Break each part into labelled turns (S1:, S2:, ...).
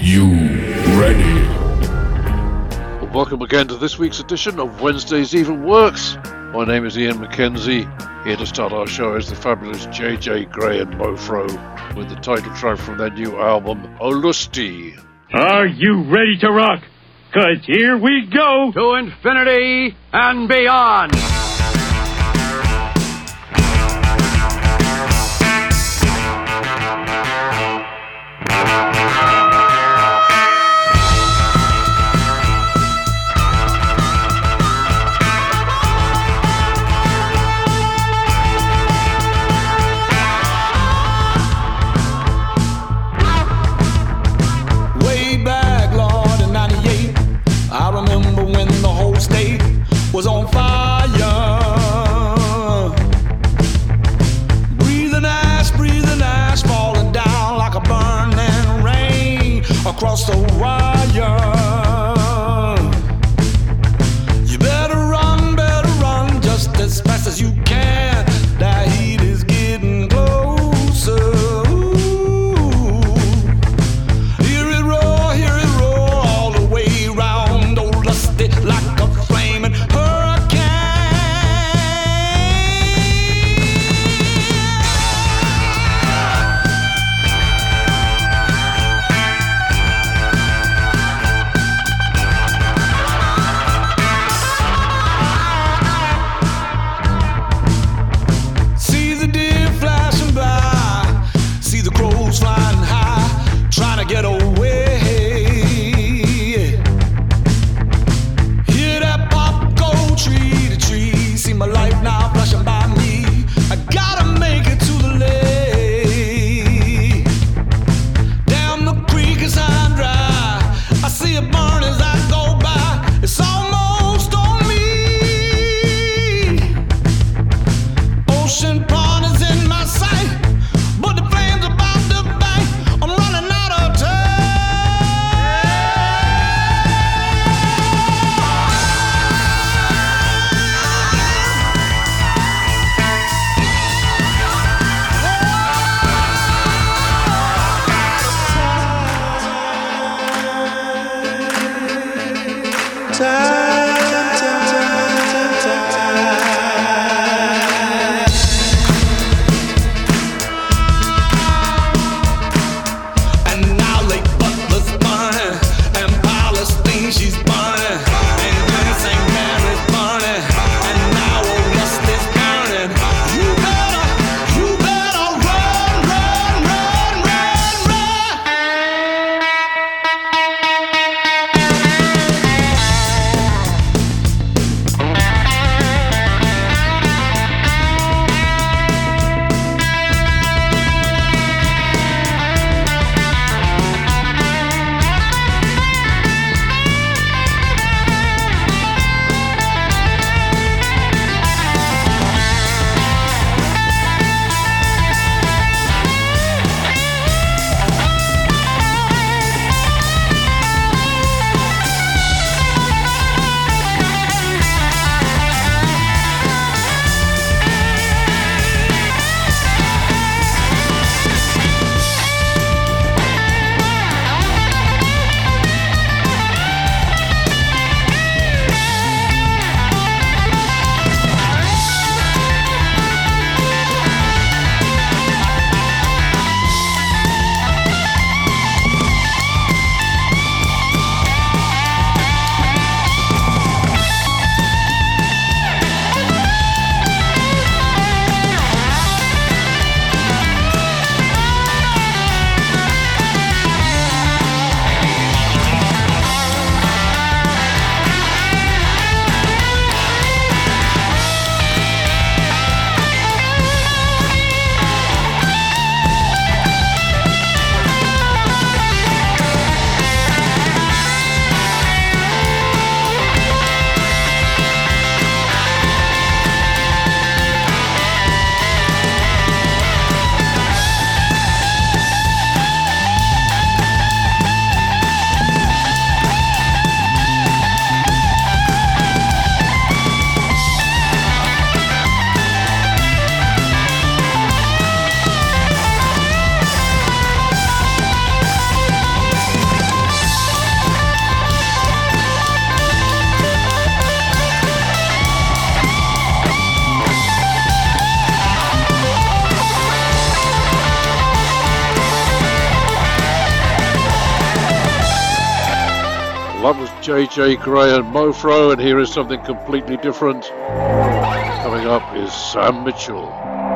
S1: you ready?
S2: Well, welcome again to this week's edition of Wednesdays Even Works. My name is Ian McKenzie. Here to start our show is the fabulous JJ Grey and Mofro with the title track from their new album, Olusti.
S3: Are you ready to rock? 'Cause here we go
S4: to infinity and beyond.
S5: Was on fire, breathing ash, falling down like a burning rain across the wire. You better run just as fast as you can. That heat is getting closer. Hear it roar all the way round. Oh, lusty like a flaming
S2: Well, that was JJ Grey and Mofro, and here is something completely different. Coming up is Sam Mitchell.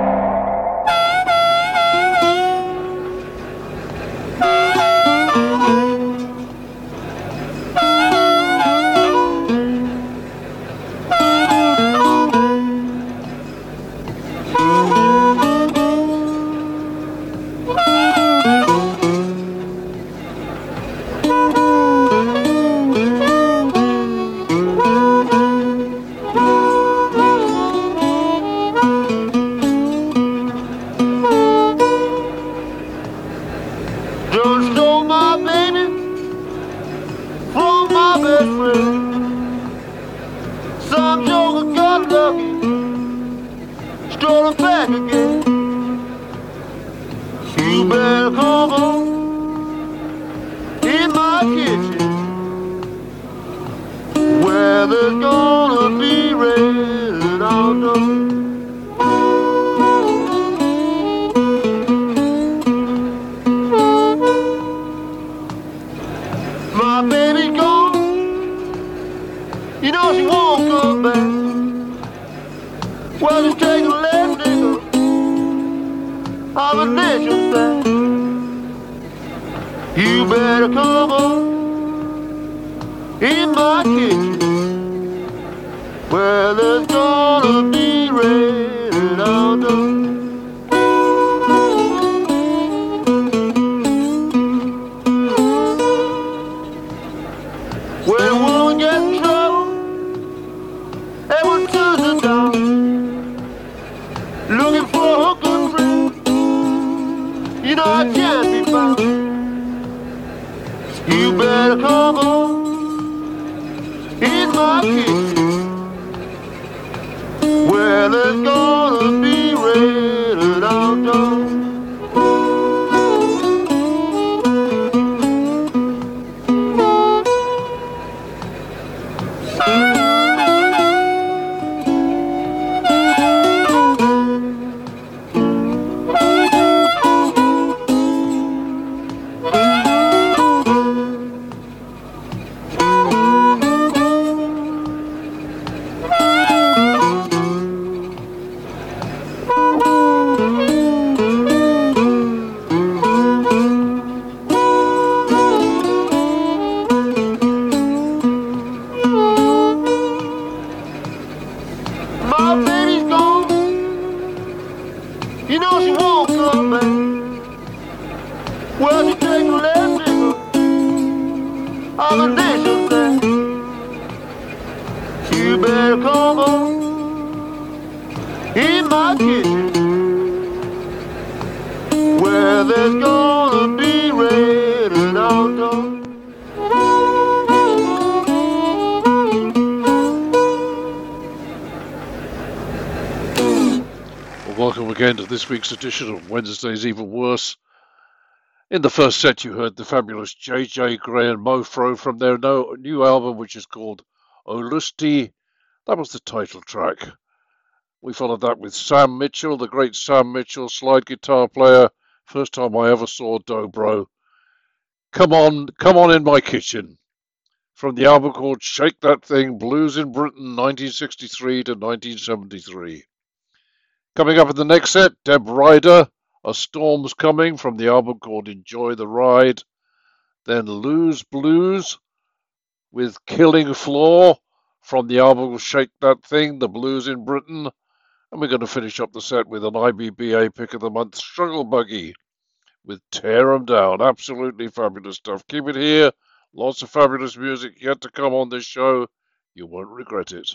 S2: This week's edition of Wednesday's Even Worse. In the first set you heard the fabulous JJ Grey and Mofro from their new album, which is called Olusti. That was the title track. We followed that with Sam Mitchell, the great Sam Mitchell, slide guitar player. First time I ever saw Dobro. Come on in my kitchen. From the album called Shake That Thing, Blues in Britain, 1963 to 1973. Coming up in the next set, Deb Ryder, A Storm's Coming, from the album called Enjoy the Ride. Then Lose Blues with Killing Floor, from the album Shake That Thing, The Blues in Britain. And we're going to finish up the set with an IBBA pick of the month, Struggle Buggy, with Tear 'Em Down. Absolutely fabulous stuff. Keep it here. Lots of fabulous music yet to come on this show. You won't regret it.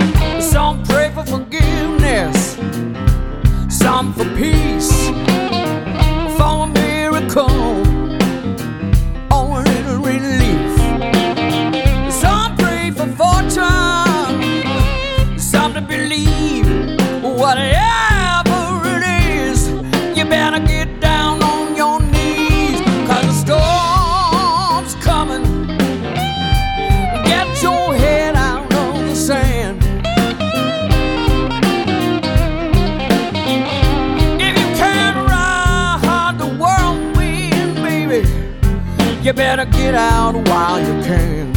S1: Some pray for forgiveness, some for peace. better get out while you can.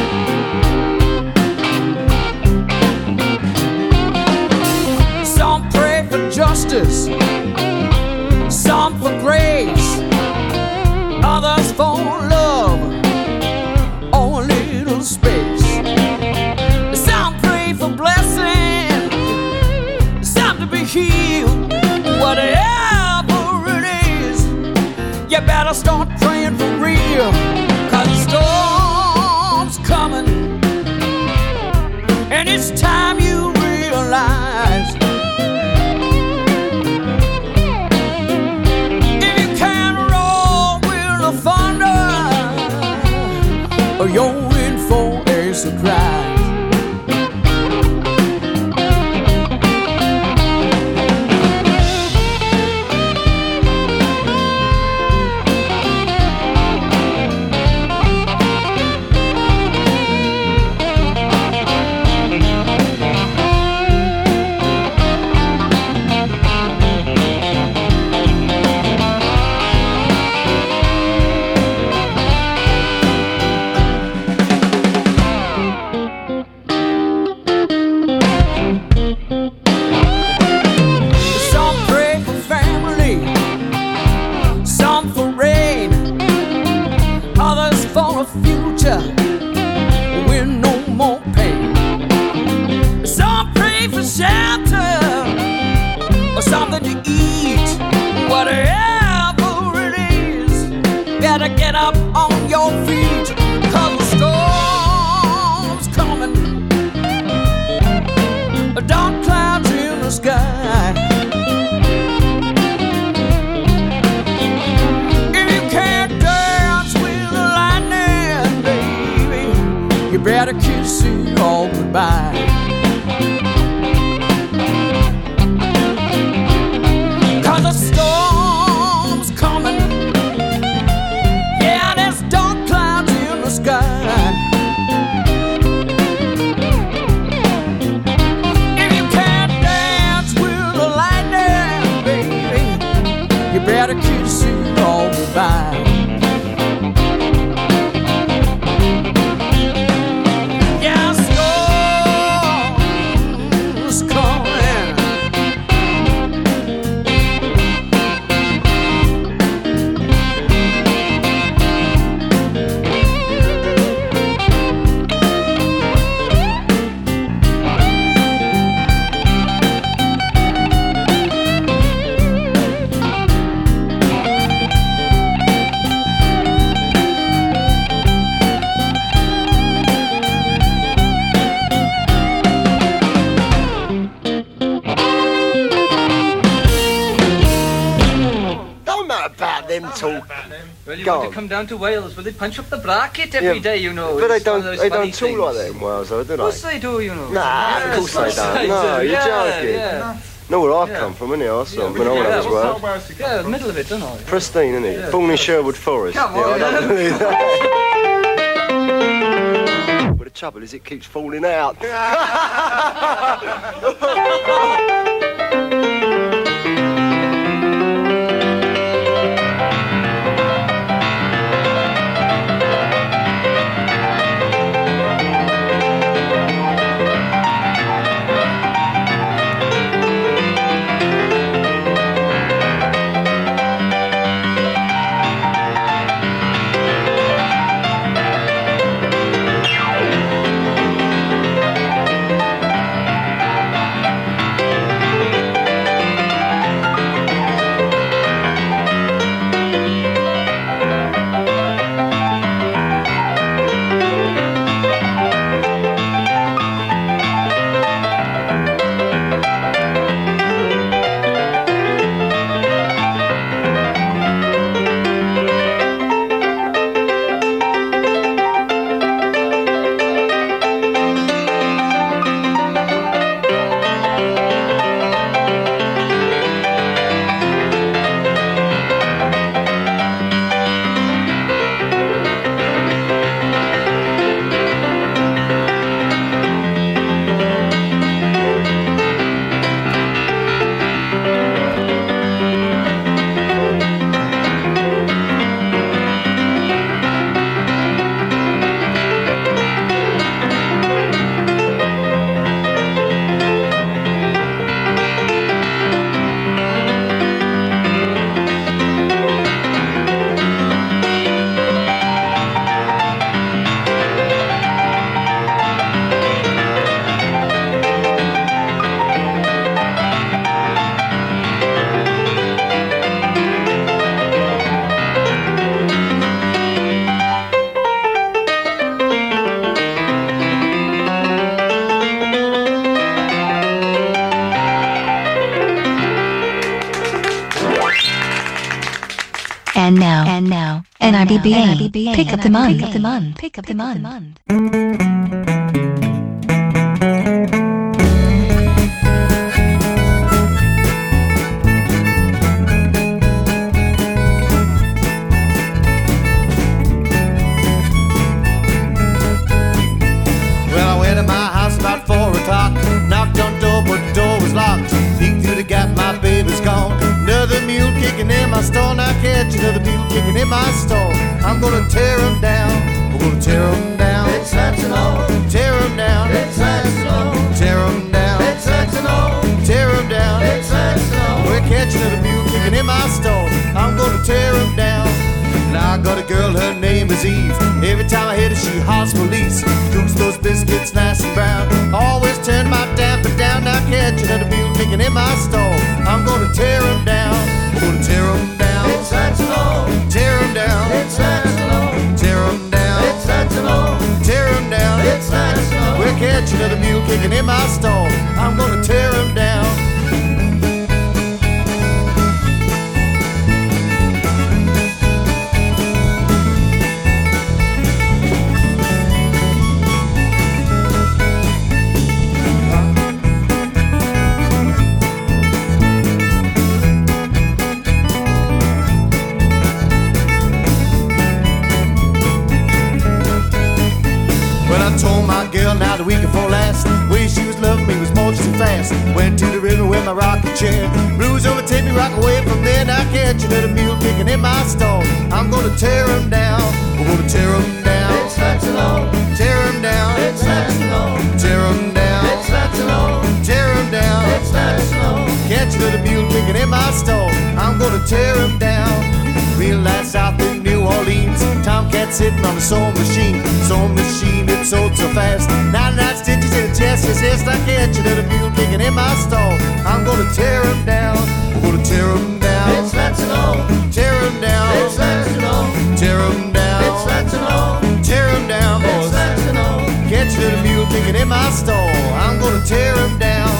S1: Some pray for justice, some for grace, others for love or a little space. Some pray for blessing, some to be healed. Whatever it is, you better start praying for real, 'cause the storm's coming, and it's time you realize if you can't roll with the thunder, you're in for a surprise. With no more pain. Some pray for shelter or something to eat. Whatever it is, better get up on your feet, 'cause the storm's coming. Dark clouds in the sky. You better kiss it all goodbye. 'Cause the storm's coming. Yeah, there's dark clouds in the sky. If you can't dance with the lightning, baby, you better kiss it all goodbye.
S6: Well, you want to come down to Wales? Well, they punch up the bracket every day, you know.
S7: But
S6: It's one of those
S7: they don't
S6: funny
S7: talk
S6: things.
S7: like that in Wales, though, do they?
S6: Of course they do, you know.
S7: Nah, of course they don't. No, you're joking.
S6: Yeah.
S7: No, where I come from, innit? I saw when I went as well.
S6: Yeah, the middle of it, don't I?
S7: Pristine, innit?
S6: Yeah.
S7: Born in Sherwood Forest.
S6: Come on,
S7: I don't believe that. But the trouble is, it keeps falling out.
S8: NIBBA. Pick up the month. Pick up the month.
S9: Well, I went to my house about 4 o'clock. Knocked on the door, but the door was locked. Peeked through the gap, my baby's gone. Another mule kicking in my stall. Now catch another mule kicking in my stall. I'm gonna tear him down. We're gonna tear him down.
S1: It's that's and all.
S9: Tear him down.
S1: It's that's and all.
S9: Tear him down.
S1: It's that's and all.
S9: Tear him down.
S1: It's that's and all.
S9: We're catching another mule kicking in my stall. I'm gonna tear him down. Now I got a girl, her name is Eve. Every time I hit her, she hollers police. Cooks those biscuits nice and brown. Always turn my damper down. Now catch another mule kicking in my stall. I'm gonna tear him down. We're gonna tear him down.
S1: It's that's and all.
S9: Tear him down.
S1: It's that's and all.
S9: Tear him down.
S1: It's that's and all.
S9: Tear him down.
S1: It's that's and all.
S9: We're catching another mule kicking in my stall. I'm gonna tear him down. Well, I told my girl now the week before last, the way she was loving me was more too fast. Went to the river with my rocking chair. Blues overtake me, rock away from there. Now catch another mule kicking in my stall. I'm gonna tear him down. We're gonna tear him down.
S1: It's that's and all.
S9: Tear him down.
S1: It's that's and all.
S9: Tear him down.
S1: It's that's and all.
S9: Tear him down.
S1: It's that's and all.
S9: Catch another mule kicking in my stall. I'm gonna tear him down. Real nice out in New Orleans. Tomcat sitting on the sewing machine. Sewing machine, it sewed so fast. 99 stitches in the chest. Yes, I catch another mule kicking in my stall. I'm gonna tear him down. We're gonna tear him down.
S1: It's that's and all.
S9: Tear him down.
S1: It's that's and all.
S9: Tear him down.
S1: It's that's and all.
S9: Tear him down,
S1: It's
S9: boys.
S1: that's and all.
S9: Catch another mule kicking in my stall. I'm gonna tear him down.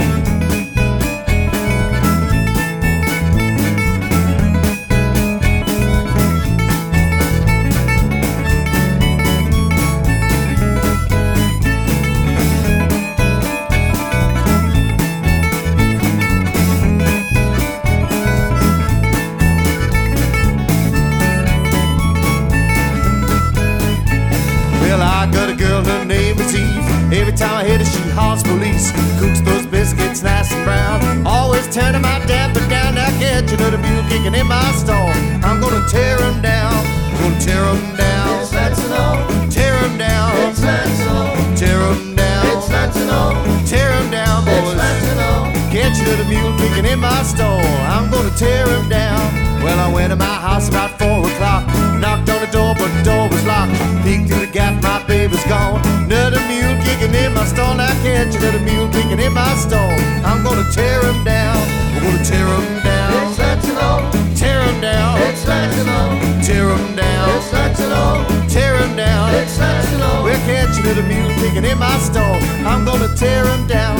S9: Well, I got a girl, her name is Eve. Every time I hit her, she hollers police. Cooks those biscuits nice and brown. Always turning my damper down. Now catch another mule kicking in my stall. I'm gonna tear him down. I'm gonna tear him down.
S1: It's that's and all.
S9: Tear him down.
S1: It's that's and all.
S9: Tear him down.
S1: It's that's and all.
S9: Tear him down,
S1: It's
S9: boys.
S1: that's and all.
S9: Catch another mule kicking in my stall. I'm gonna tear him down. Well, I went to my house about 4 o'clock. Knocked on the door, but the door was locked. Peeked through the gap, my baby's gone. Another mule kicking in my stall. Now catch another mule kicking in my stall. I'm gonna tear him down. We're gonna tear him down.
S1: It's that's and all.
S9: Tear him down.
S1: It's that's and all.
S9: Tear him down.
S1: It's that's and all.
S9: Tear him down.
S1: It's that's and all.
S9: We're catching another mule kicking in my stall. I'm gonna tear him down.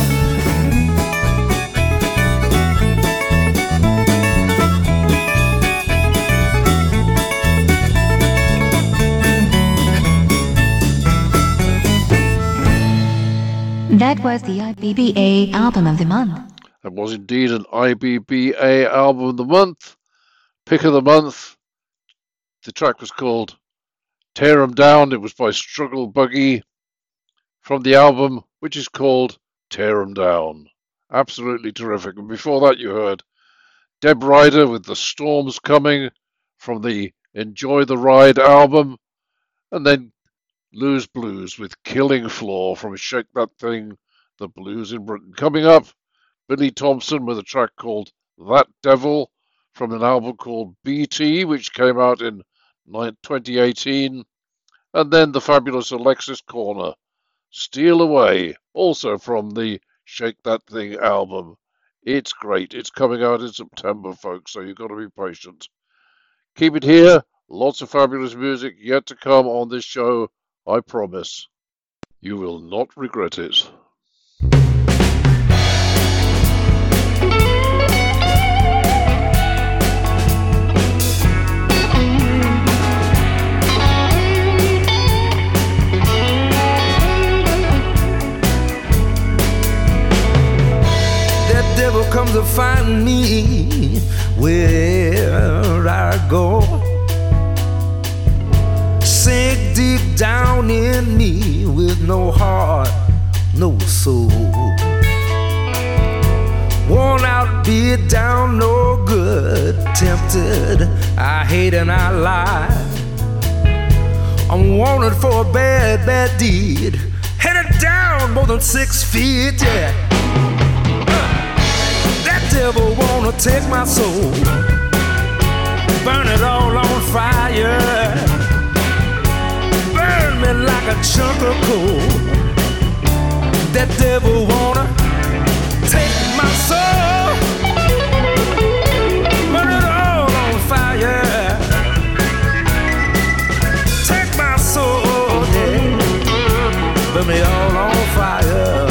S8: That was the IBBA Album of the Month.
S2: That was indeed an IBBA Album of the Month. Pick of the Month. The track was called Tear 'Em Down. It was by Struggle Buggy from the album, which is called Tear 'Em Down. Absolutely terrific. And before that, you heard Deb Ryder with The Storms Coming from the Enjoy the Ride album. And then Lou's Blues with Killing Floor from Shake That Thing, The Blues in Britain. Coming up, Billy Thompson with a track called That Devil from an album called BT, which came out in 2018. And then the fabulous Alexis Corner, Steal Away, also from the Shake That Thing album. It's great. It's coming out in September, folks, so you've got to be patient. Keep it here. Lots of fabulous music yet to come on this show. I promise. You will not regret it.
S10: to find me where I go. Sink deep down in me with no heart, no soul. Worn out, beat down, no good. Tempted, I hate and I lie. I'm wanted for a bad, bad deed. Headed down more than 6 feet, yeah. That devil wanna take my soul, burn it all on fire, burn me like a chunk of coal. That devil wanna take my soul, burn it all on fire, take my soul, yeah, burn me all on fire.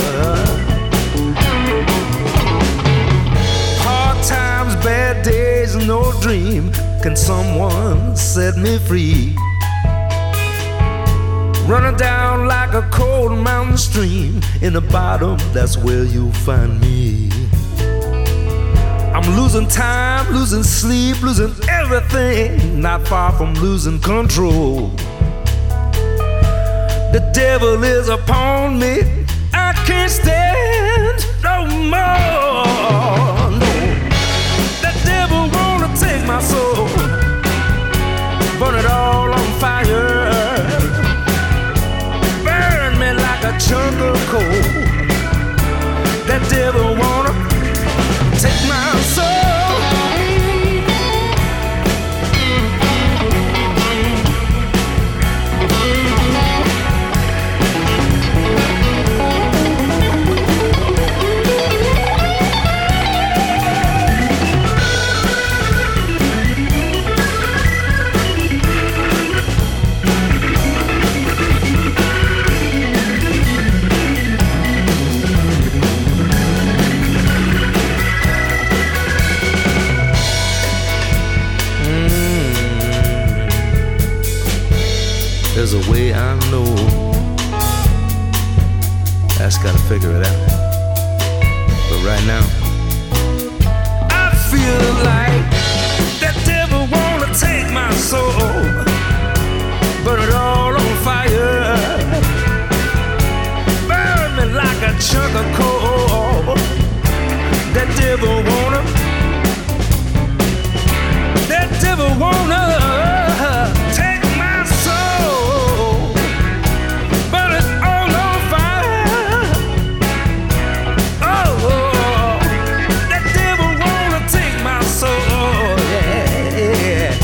S10: Hard times, bad days, no dream. Can someone set me free? Running down like a cold mountain stream. In the bottom, that's where you'll find me. I'm losing time, losing sleep, losing everything. Not far from losing control. The devil is upon me, I can't stand no more. No. The devil wanna take my soul, burn it all on fire, burn me like a chunk of coal. That devil wanna take my soul. There's a way I know, I just gotta figure it out. But right now, I feel like that devil wanna take my soul, burn it all on fire, burn me like a chunk of coal. That devil wanna take my soul, burn it all on fire. Oh, that devil wanna take my soul, yeah.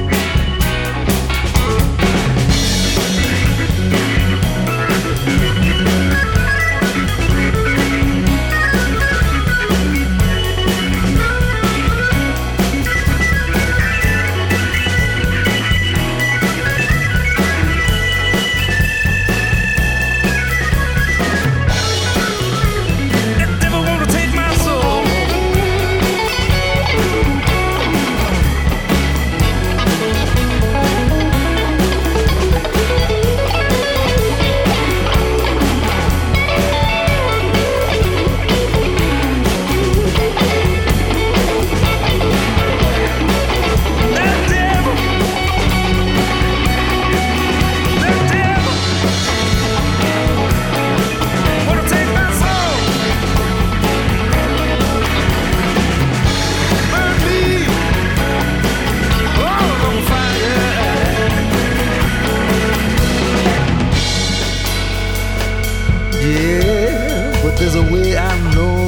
S10: There's a way I know,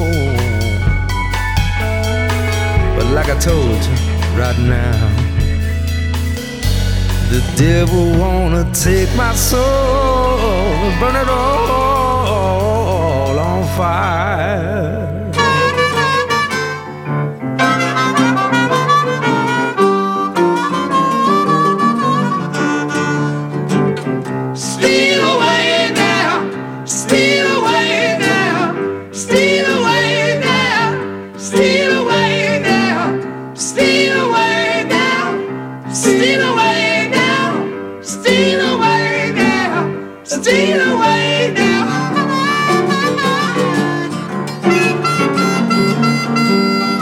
S10: but like I told you right now, the devil wanna take my soul, burn it all on fire.
S1: Steal away now, steal away now, steal away now, steal away now, steal away now, steal away now, steal away now, steal away now.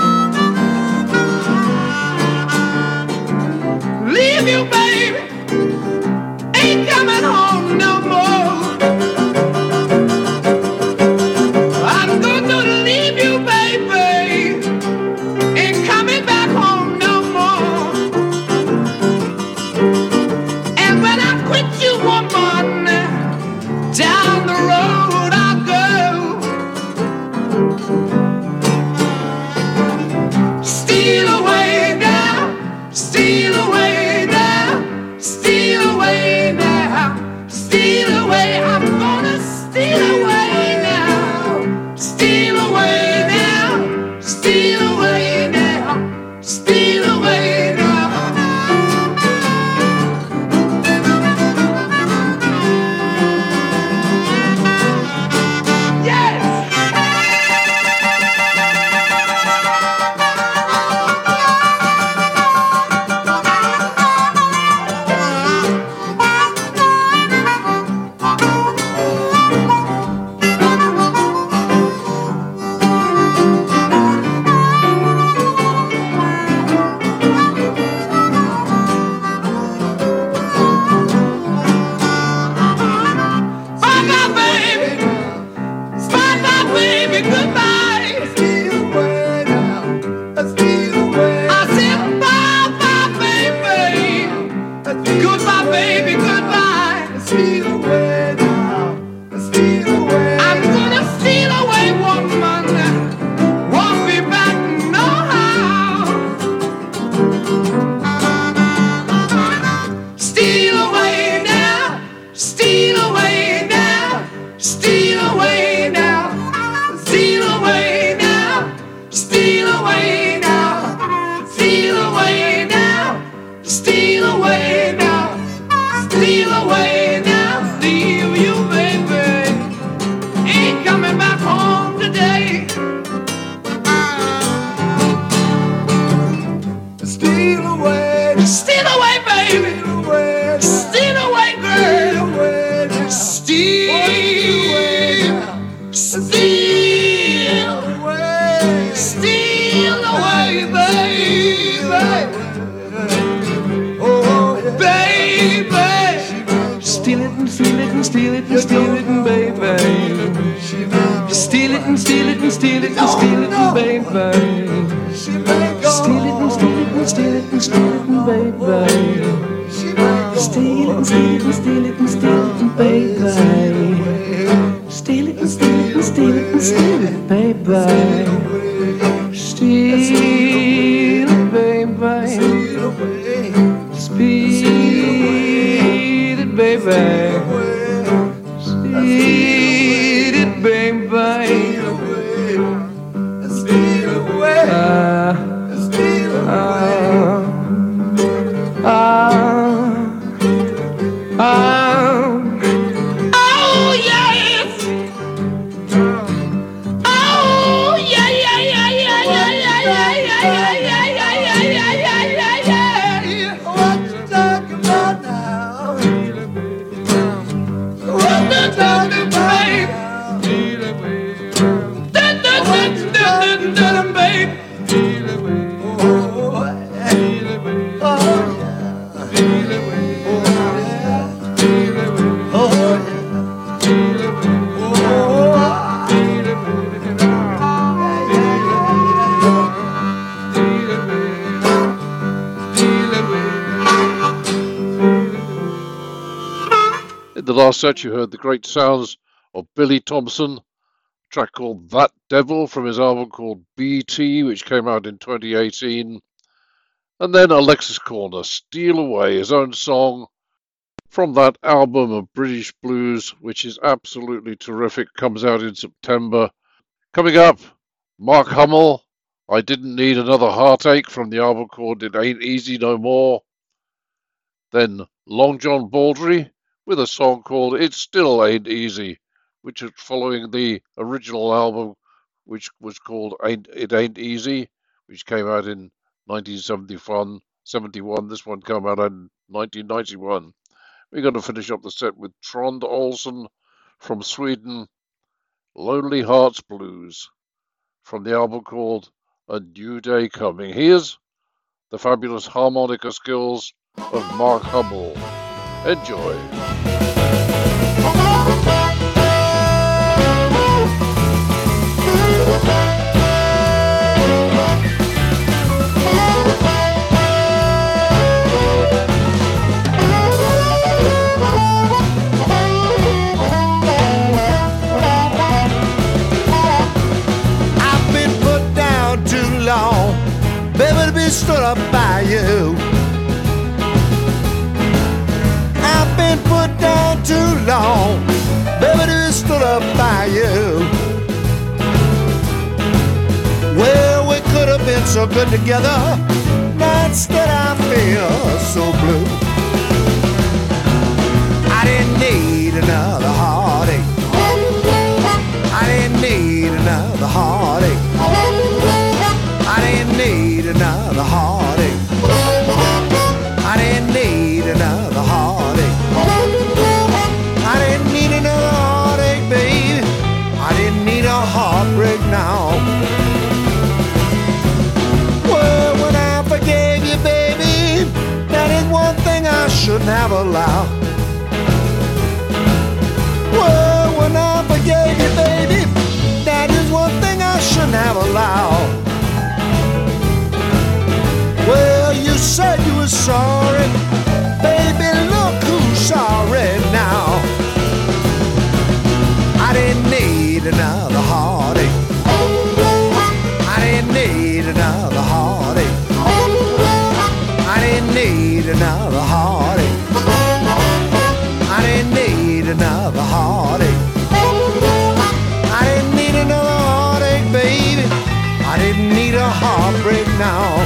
S1: and steal it and steal it and steal it and baby. Steal it and steal it and steal it and steal it and baby. Steal it and steal it and steal it and steal it and baby. Steal it and steal it and steal it and steal it and baby. Steal it and steal it and steal it and steal it, baby. Steal it, baby. Speed it, baby. Speed it, baby. Speed away.
S2: In the last set, you heard the great sounds of Billy Thompson, a track called That Devil from his album called BT, which came out in 2018. And then Alexis Corner, Steal Away, his own song from that album of British blues, which is absolutely terrific, comes out in September. Coming up, Mark Hummel, I Didn't Need Another Heartache from the album called It Ain't Easy No More. Then Long John Baldry with a song called It Still Ain't Easy, which is following the original album, which was called It Ain't Easy, which came out in 1971. This one came out in 1991. We're going to finish up the set with Trond Olsen from Sweden, Lonely Hearts Blues, from the album called A New Day Coming. Here's the fabulous harmonica skills of Mark Hummel. Enjoy.
S9: I've been put down too long, baby, to be stood up by you. I've been put down too long, baby, to be stood up by you. Well, we could have been so good together, now instead I feel so blue. I didn't need another heartache. I didn't need another heartache. I didn't need another heartache. I didn't need another heartache. I didn't need another heartache, baby. I didn't need a heartbreak now. Well, when I forgave you, baby, that is one thing I shouldn't have allowed. Well, when I forgave you, baby, that is one thing I shouldn't have allowed. Well, you said you were sorry, baby, look who's sorry now. I didn't need another heartache. I didn't need another heartache. I didn't need another heartache. I didn't need another heartache. I didn't need another heartache, baby. I didn't need a heartbreak now.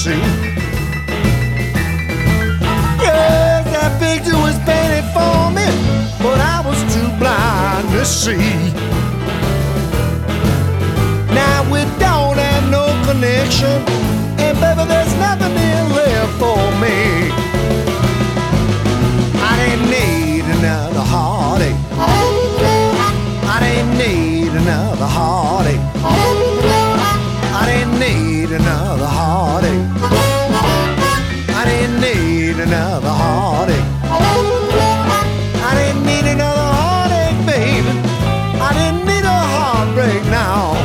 S9: see. Yes, that picture was painted for me, but I was too blind to see. Now we don't have no connection, and baby, there's nothing in there for me. I didn't need another heartache. I didn't need another heartache. I didn't need another heartache. I didn't need another heartache. I didn't need another heartache, baby. I didn't need a heartbreak now.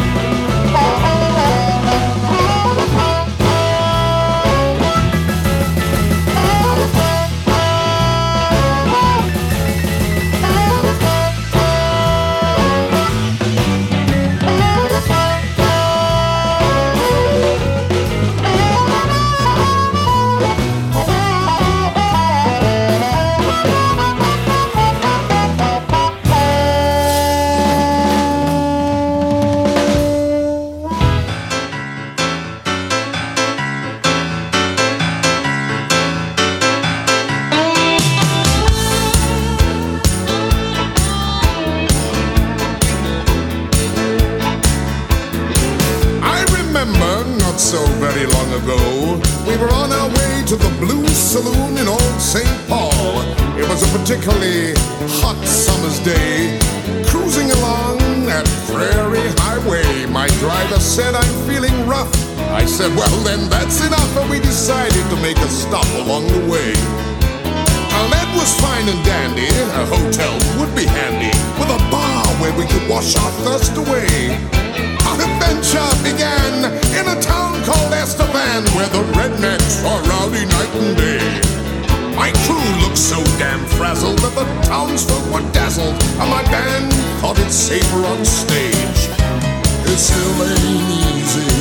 S11: Saloon in Old St. Paul. It was a particularly hot summer's day. Cruising along that prairie highway, my driver said, "I'm feeling rough." I said, "Well then, that's enough," and we decided to make a stop along the way. Now that was fine and dandy. A hotel would be handy, with a bar where we could wash our thirst away. Our adventure began in a town called Estevan, where the rednecks are rowdy night and day. My crew looked so damn frazzled that the townsfolk were dazzled, and my band thought it safer on stage. It still ain't easy.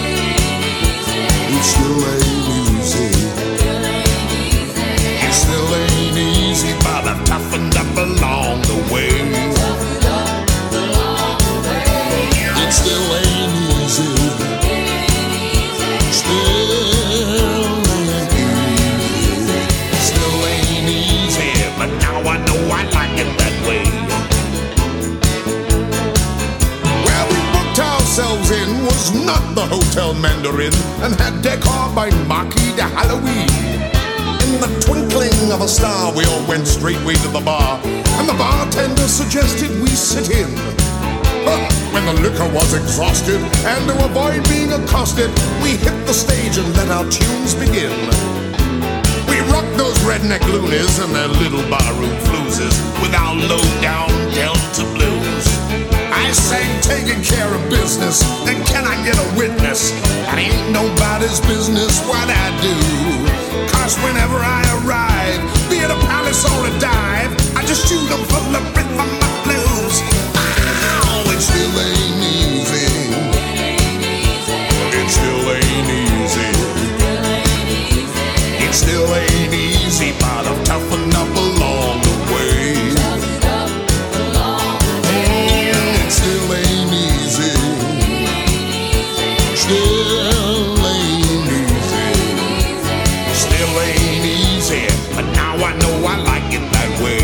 S11: It still ain't easy. It still ain't easy, but I've toughened up along the way. It still ain't easy. Still ain't easy. Still ain't easy, but now I know I like it that way. Where we booked ourselves in was not the Hotel Mandarin, and had decor by Marquis de Halloween. In the twinkling of a star, we all went straightway to the bar, and the bartender suggested we sit in. When the liquor was exhausted, and to avoid being accosted, we hit the stage and let our tunes begin. We rocked those redneck loonies and their little barroom fluezes with our low-down Delta blues. I sang taking care of business, then can I get a witness? That ain't nobody's business what I do. 'Cause whenever I arrive, be it a palace or a dive, I just shoot them full of rhythm of blues. It still ain't easy. It still ain't easy. It still ain't easy, but I've toughened up along the way. It still ain't easy. Still ain't easy. Still ain't easy, but now I know I like it that way.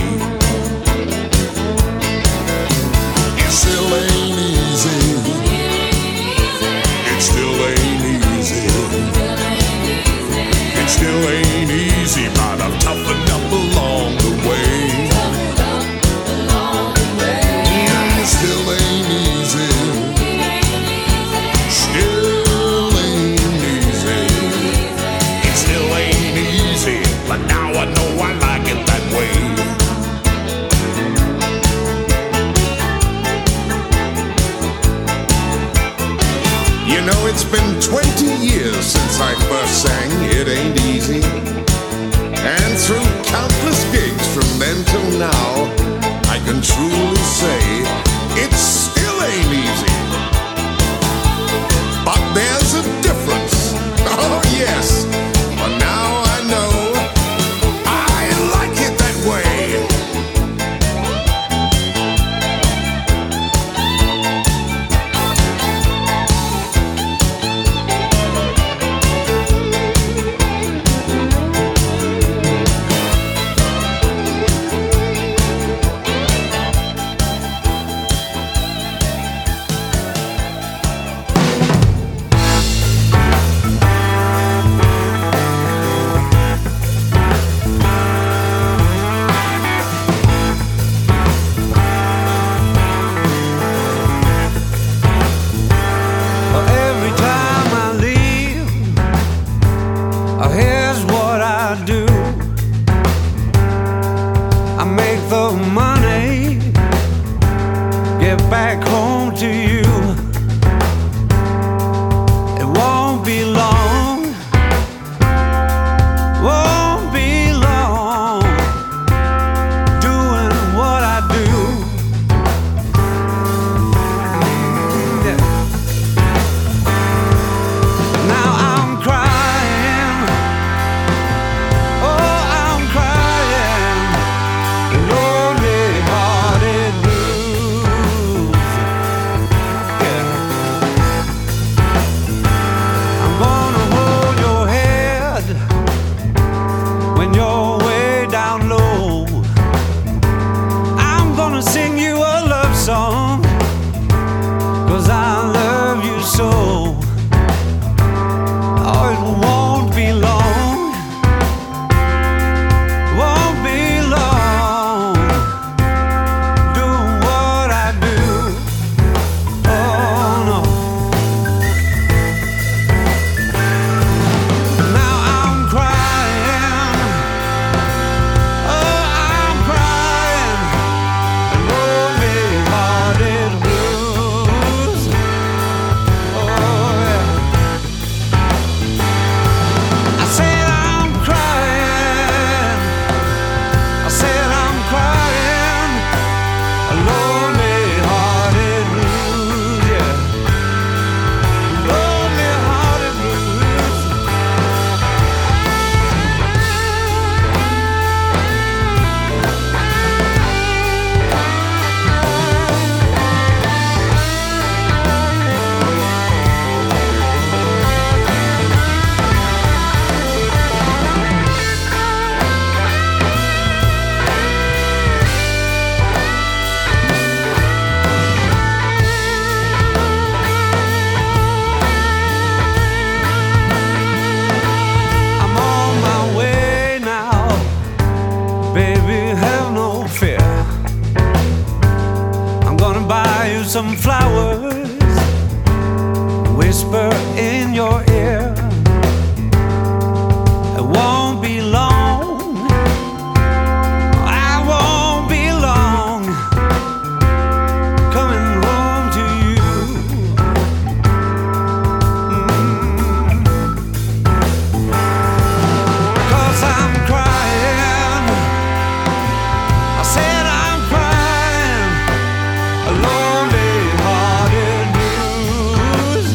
S11: Still ain't easy. It still ain't easy. It still ain't easy, but I've toughened up along the way. It still ain't easy. Still ain't easy. It still ain't easy, but now I know I like it that way. You know, it's been 20 years since I first sang It Ain't Easy. And through countless gigs from then till now, I can truly say it still ain't easy. But there's a difference. Oh, yes. But now I know I like it that way.
S10: get back home to you. It won't be long, won't be long, doing what I do. Yeah. Now I'm crying, oh I'm crying, lonely-hearted blues. Yeah. I'm gonna hold your head when you're way down low. I'm gonna sing you a love song, 'cause I love you so. Oh, it won't be long, won't be long, doing what I do. Oh no. Now I'm crying, oh I'm crying, lonely-hearted blues. Oh yeah. I said I'm crying, I said I'm crying, lonely-hearted blues, yeah. Lonely-hearted blues. I'm on my way now, baby, have no fear. I'm gonna buy you some flowers, whisper in your ear. It won't be long, I won't be long, coming home to you. Cause I'm crying, I said I'm crying, lonely-hearted blues.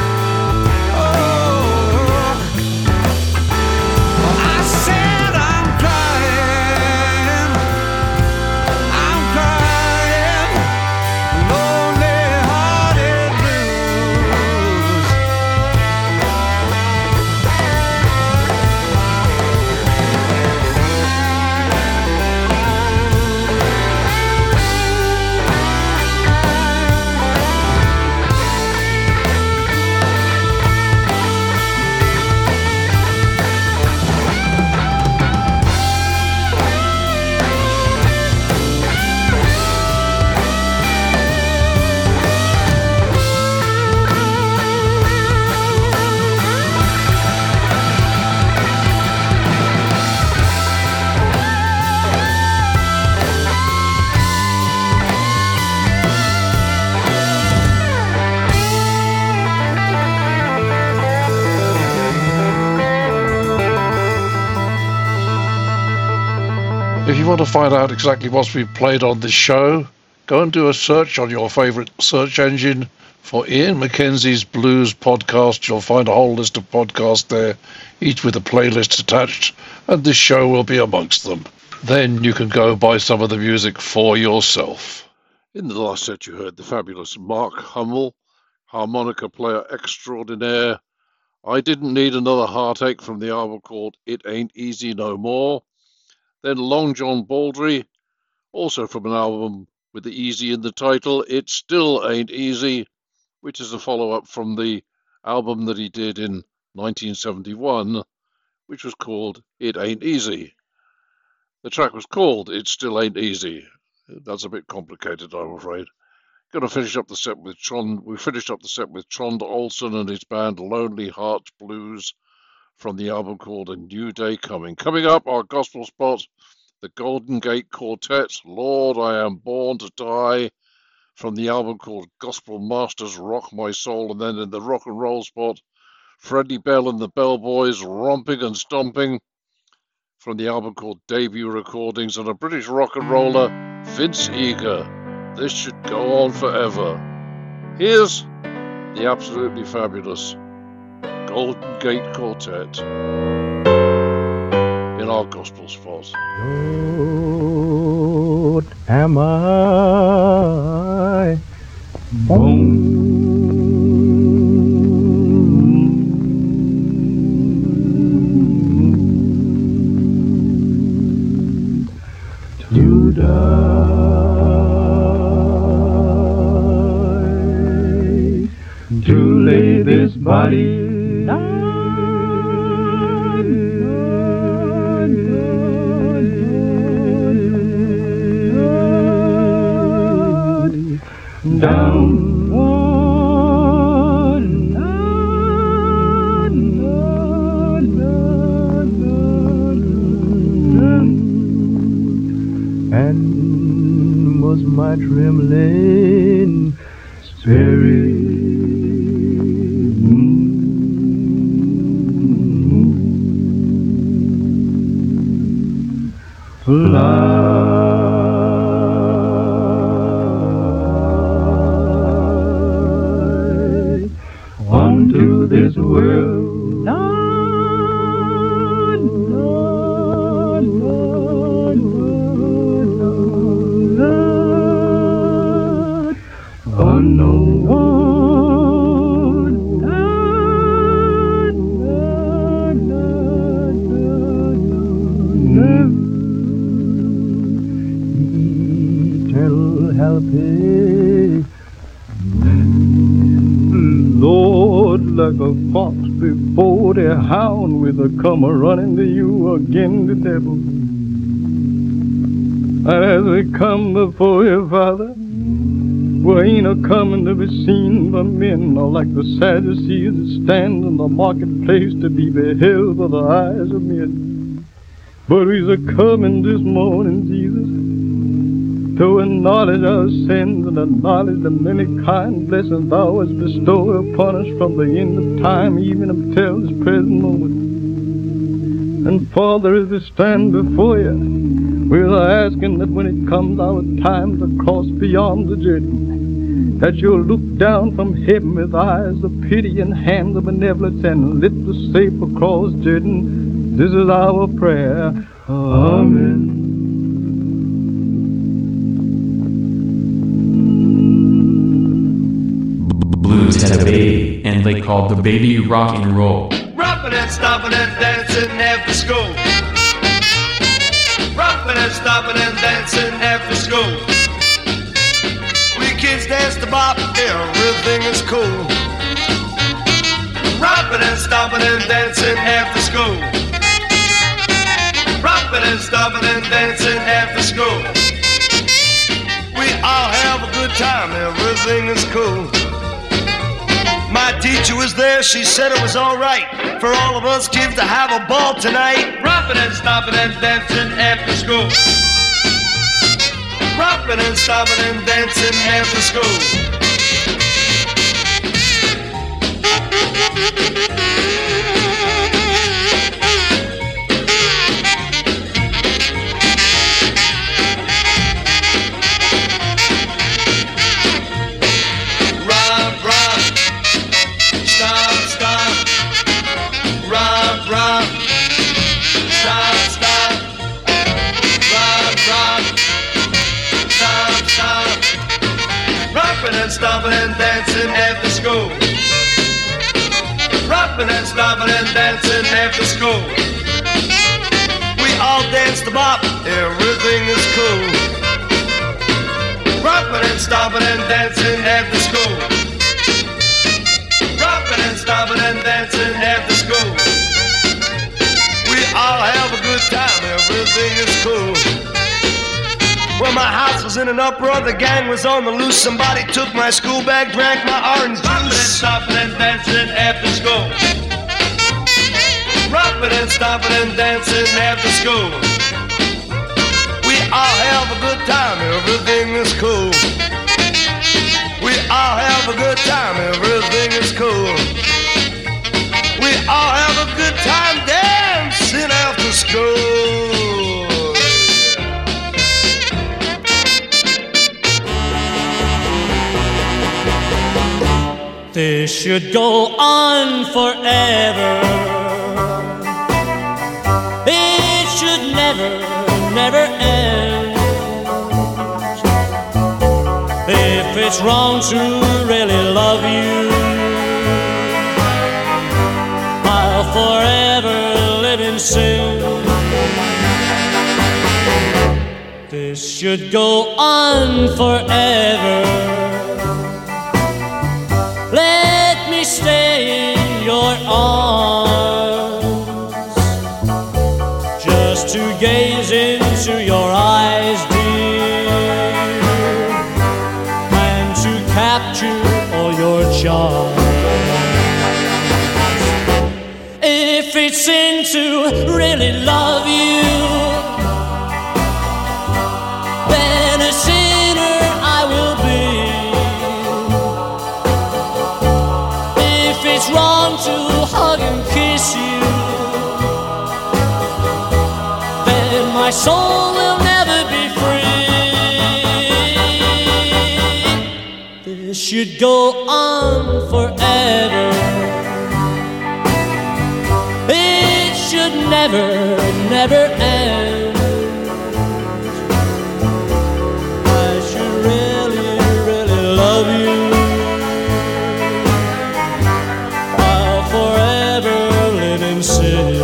S10: Oh, I said I'm crying, lonely-hearted blues.
S2: If you want to find out exactly what's been played on this show, go and do a search on your favourite search engine for Ian Mackenzie's Blues Podcast. You'll find a whole list of podcasts there, each with a playlist attached, and this show will be amongst them. Then you can go buy some of the music for yourself. In the last set you heard the fabulous Mark Hummel, harmonica player extraordinaire. I Didn't Need Another Heartache from the album called It Ain't Easy No More. Then Long John Baldry, also from an album with the easy in the title, It Still Ain't Easy, which is a follow-up from the album that he did in 1971, which was called It Ain't Easy. The track was called It Still Ain't Easy. That's a bit complicated, I'm afraid. Going to finish up the set with we finished up the set with Trond Olsen and his band Lonely Hearts Blues from the album called A New Day Coming. Coming up, our gospel spot, the Golden Gate Quartet, Lord, I Am Born to Die, from the album called Gospel Masters Rock My Soul, and then in the rock and roll spot, Freddie Bell and the Bellboys Romping and Stomping from the album called Debut Recordings, and a British rock and roller, Vince Eager, This Should Go On Forever. Here's the absolutely fabulous Golden Gate Quartet in our gospel spot.
S12: Lord, am I born to die, to lay this body down and was my trembling spirit fly unto this world. Lord, like a fox before the hound, with a comer running to you again, the devil. And as we come before you, Father, we ain't a coming to be seen by men, or like the Sadducees that stand in the marketplace to be beheld by the eyes of men. But we's a coming this morning, Jesus, to acknowledge our sins and acknowledge the many kind blessings thou hast bestowed upon us from the end of time even until this present moment. And Father, as we stand before you, we are asking that when it comes our time to cross beyond the Jordan, that you'll look down from heaven with eyes of pity and hands of benevolence and lift us safe across Jordan. This is our prayer. Amen.
S13: Blues had a baby, and they called the baby rock and roll.
S14: Romping and stomping and dancing after school. Romping and stomping and dancing after school. We kids dance the bop, everything is cool. Romping and stomping and dancing after school. Romping and stomping and dancing after school. We all have a good time, everything is cool. My teacher was there, she said it was alright for all of us kids to have a ball tonight. Romping and stomping and dancing after school. Romping and stomping and dancing after school. Stomping and dancing after school. Romping and stomping and dancing after school. We all dance the bop, everything is cool. Romping and stomping and dancing after school. Romping and stomping and dancing after school. We all have a good time, everything is cool. Well, my house was in an uproar, the gang was on the loose. Somebody took my school bag, drank my orange juice. Romping and stomping and dancing after school. Romping and stomping and dancing after school. We all have a good time, everything is cool.
S15: This should go on forever. It should never, never end. If it's wrong to really love you, I'll forever live in sin. This should go on forever. Let me stay in your arms, just to gaze into your eyes, dear, and to capture all your charms. If it's sin to really love you, then a sinner I will be. If it's wrong to hug and kiss you, then my soul will never be free. This should go on forever. It should never, never end. I should really, really love you. I'll forever live in sin.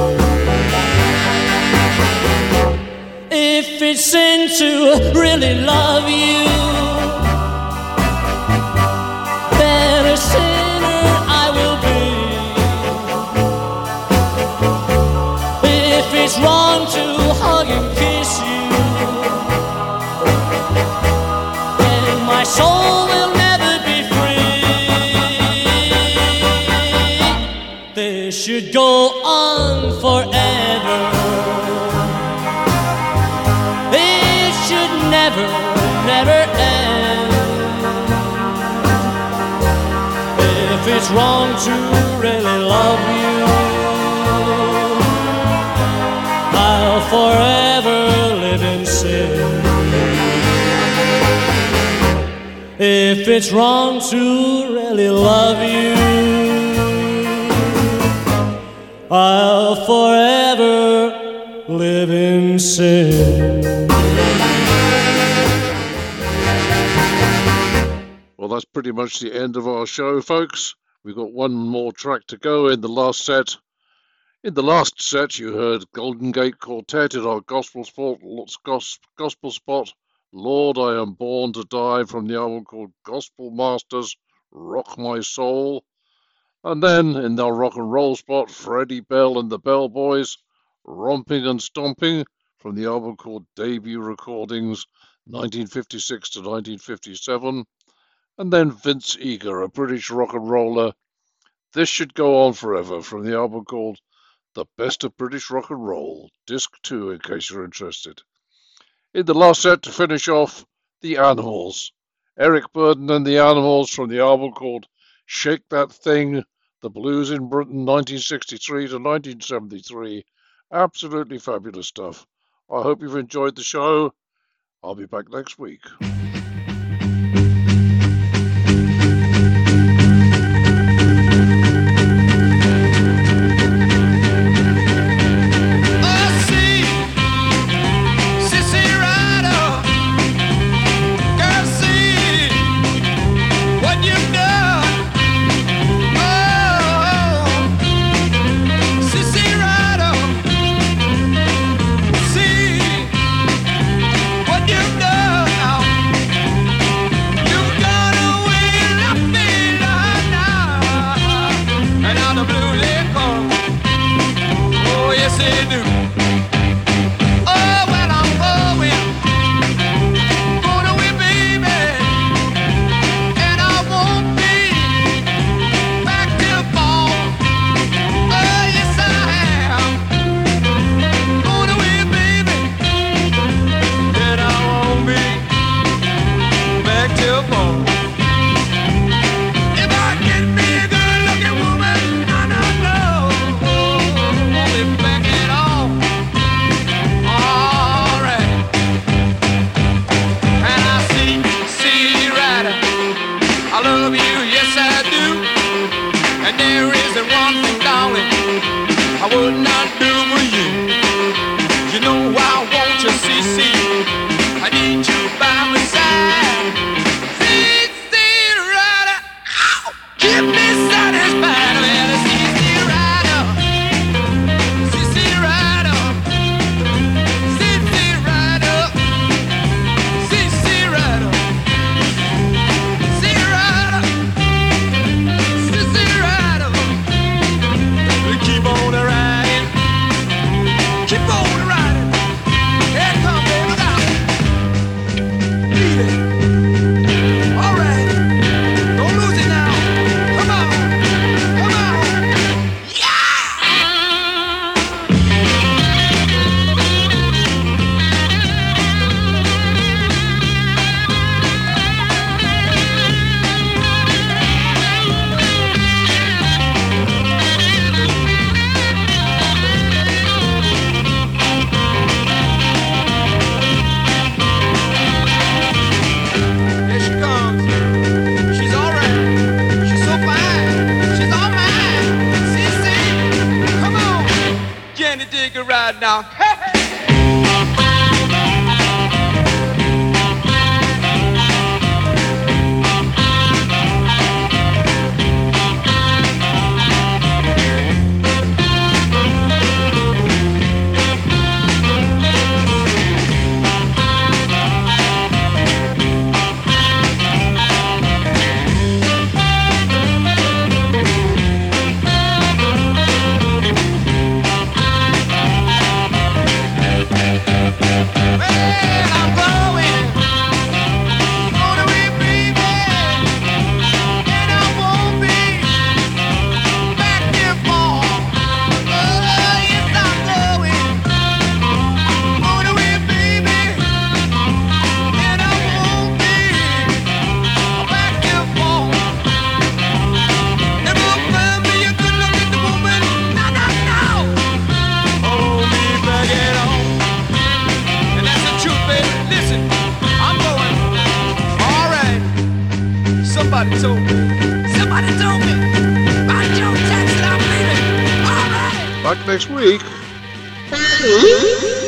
S15: If it's sin to really love you, then a sinner I will be. If it's wrong to hug and kiss you, then my soul will never be free. This should go on forever. It should never, never end. If it's wrong to really love you, I'll forever live in sin. If it's wrong to really love you, I'll forever live in sin.
S2: Well, that's pretty much the end of our show, folks. We've got one more track to go in the last set. In the last set, you heard Golden Gate Quartet in our gospel spot, Lord, I Am Born to Die, from the album called Gospel Masters, Rock My Soul. And then, in our rock and roll spot, Freddie Bell and the Bell Boys, Romping and Stomping, from the album called Debut Recordings, 1956 to 1957. And then Vince Eager, a British rock and roller, This Should Go On Forever, from the album called The Best of British Rock and Roll, Disc 2, in case you're interested. In the last set, to finish off, The Animals. Eric Burdon and The Animals, from the album called Shake That Thing, The Blues in Britain, 1963 to 1973. Absolutely fabulous stuff. I hope you've enjoyed the show. I'll be back next week.
S5: What you've done now. would not do for you. You know I want you, CC. I need you by my side. CC Rider, ow, keep me satisfied. Well, CC Rider, CC Rider, CC Rider, CC Rider, CC Rider, CC Rider. Keep on riding, keep on riding. Here come baby now. Beat it. All right, don't lose it now. Come on, come on. Here she comes. She's all right. She's so fine. She's all mine. CC, come on. Can you dig a ride now? Hey, hey. Somebody told me about Joe Jackson, I'm leaving. All right.
S2: Back next week.